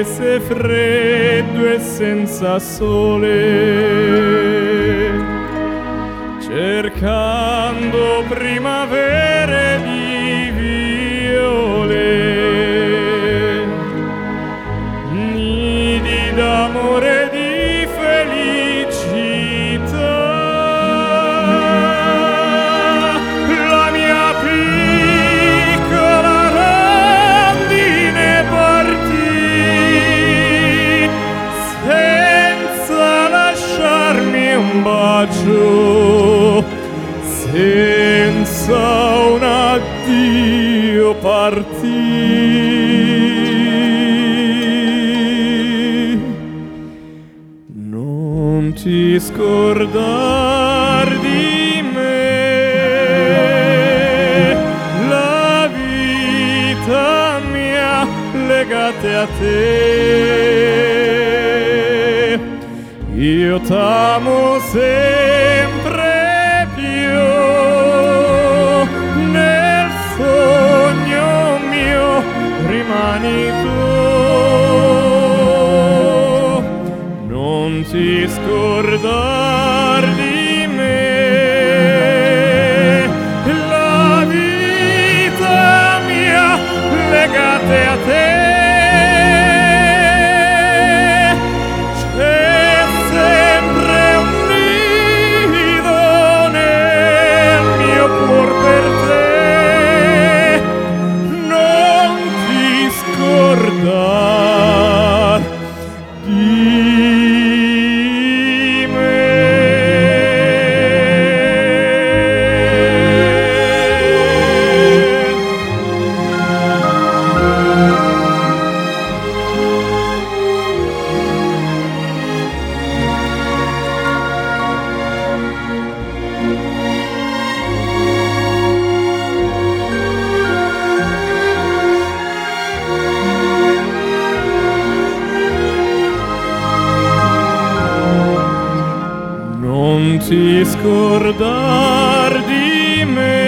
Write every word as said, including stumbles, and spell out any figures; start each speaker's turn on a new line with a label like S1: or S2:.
S1: anche se freddo e senza sole, cercando primavere di viole, nidi d'amore di felicità. La mia piccola rondine partì senza lasciarmi un bacio, senza un addio partì. Non ti scordar di me, la vita mia legate a te. Io t'amo sempre più, nel sogno mio rimani tu. Non ti scordar di me, la vita mia legate a te. C'è sempre un nido nel mio cuor per te. Non ti scordar di Non ti scordar di me.